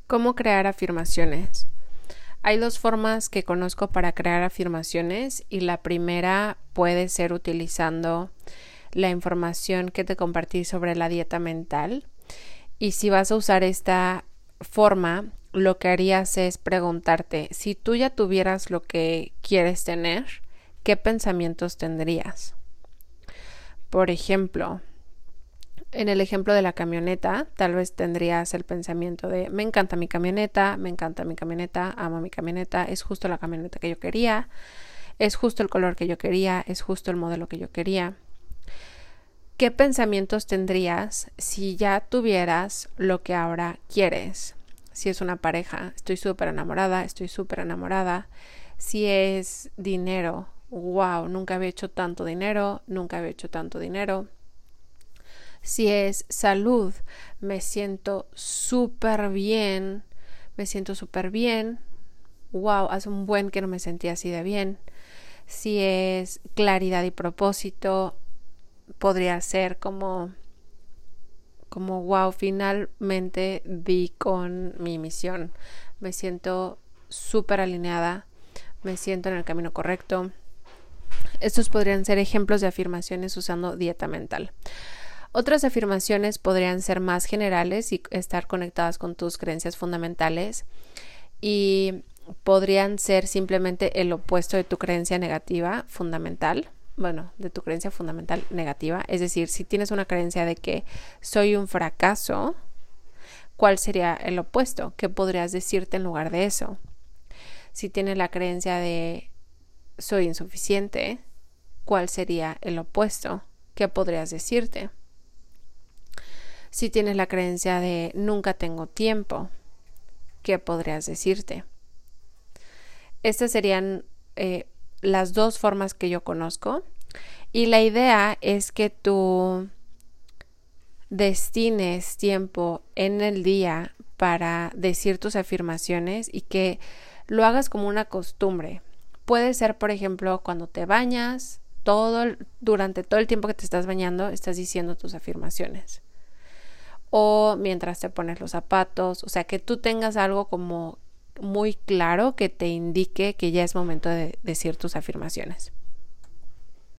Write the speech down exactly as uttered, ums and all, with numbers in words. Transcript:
¿Cómo crear afirmaciones? Hay dos formas que conozco para crear afirmaciones y la primera puede ser utilizando la información que te compartí sobre la dieta mental. Y si vas a usar esta forma, lo que harías es preguntarte, si tú ya tuvieras lo que quieres tener, ¿qué pensamientos tendrías? Por ejemplo, en el ejemplo de la camioneta, tal vez tendrías el pensamiento de me encanta mi camioneta, me encanta mi camioneta, amo mi camioneta, es justo la camioneta que yo quería, es justo el color que yo quería, es justo el modelo que yo quería. ¿Qué pensamientos tendrías si ya tuvieras lo que ahora quieres? Si es una pareja, estoy súper enamorada, estoy súper enamorada. Si es dinero, wow, nunca había hecho tanto dinero, nunca había hecho tanto dinero. Si es salud, me siento súper bien, me siento súper bien, wow, hace un buen que no me sentía así de bien. Si es claridad y propósito, podría ser como, como wow, finalmente di con mi misión, me siento súper alineada, me siento en el camino correcto. Estos podrían ser ejemplos de afirmaciones usando dieta mental. Otras afirmaciones podrían ser más generales y estar conectadas con tus creencias fundamentales y podrían ser simplemente el opuesto de tu creencia negativa fundamental, bueno, de tu creencia fundamental negativa. Es decir, si tienes una creencia de que soy un fracaso, ¿cuál sería el opuesto? ¿Qué podrías decirte en lugar de eso? Si tienes la creencia de soy insuficiente, ¿cuál sería el opuesto? ¿Qué podrías decirte? Si tienes la creencia de nunca tengo tiempo, ¿qué podrías decirte? Estas serían eh, las dos formas que yo conozco y la idea es que tú destines tiempo en el día para decir tus afirmaciones y que lo hagas como una costumbre. Puede ser, por ejemplo, cuando te bañas, todo, durante todo el tiempo que te estás bañando, estás diciendo tus afirmaciones. O mientras te pones los zapatos, o sea, que tú tengas algo como muy claro que te indique que ya es momento de decir tus afirmaciones.